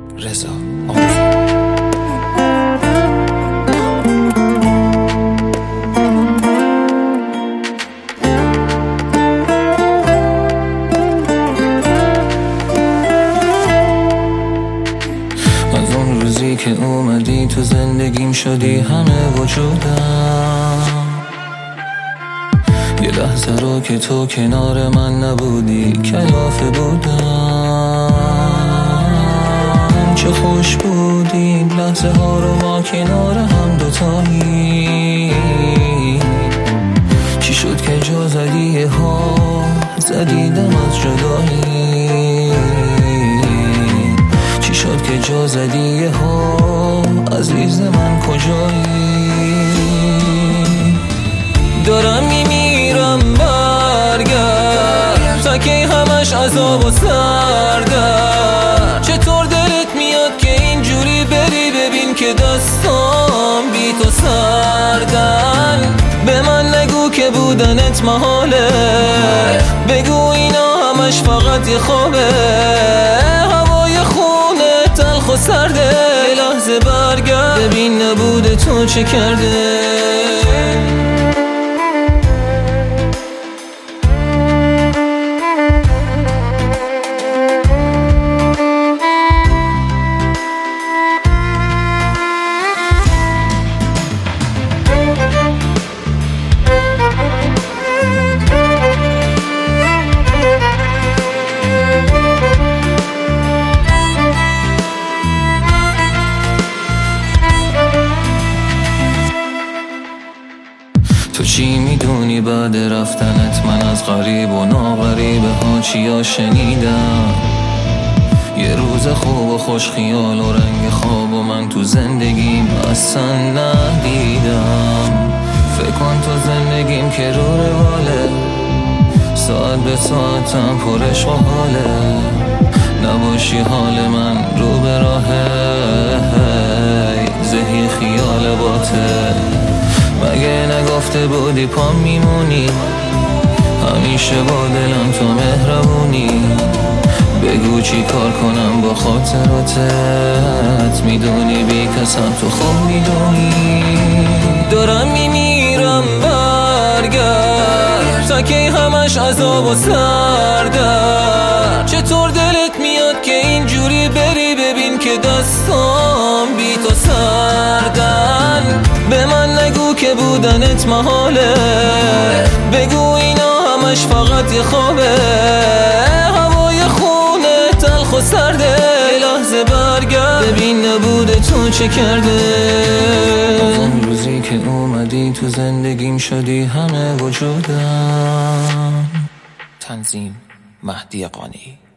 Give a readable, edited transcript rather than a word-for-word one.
رضا از اون روزی که اومدی تو زندگیم شدی همه وجودم، یه لحظه رو که تو کنار من نبودی کلافه بودم. چه خوش بودی لحظه ها رو ما کنار هم دوتایی. چی شد که جا زدی ها زدیدم از جدایی. چی شد که جا زدی ها عزیز من کجایی. دارم میمیرم برگرد تا که همش عذاب و سردرد. چطور دلت میاد که اینجوری بری ببین که دستام بی تو سردن. به من نگو که بودنت محاله، بگو اینا همش فقط یه خوابه. هوای خونه تلخ و سرده، لحظه برگرد ببین نبوده تو چه کرده. تو چی میدونی بعد رفتنت من از غریب و ناغریبه ها چیا شنیدم. یه روز خوب و خوش خیال و رنگ خواب و من تو زندگیم اصلا ندیدم. فکر کن تو زندگیم که رو رواله، ساعت به ساعتم پرش و حاله. نباشی حال من رو به راهه، زهی خیال باته. مگه نگفته بودی پام میمونی، همیشه با دلم تو مهربونی. بگو چی کار کنم با خاطراتت، میدونی بی کسم تو خوب میدونی. دارم میمیرم برگرد تا که همش عذاب و سردرد. چطور دلت میاد که اینجوری بری ببین که دستام بی تو سردن. به من نگو که بودنت محاله، بگو اینا همش فقط یه خوابه. هوای خونه تلخ و سرده، لحظه برگرد ببین نبوده تو چه کرده. از اون روزی که اومدی تو زندگیم شدی همه وجودم. تنظیم مهدی قانی.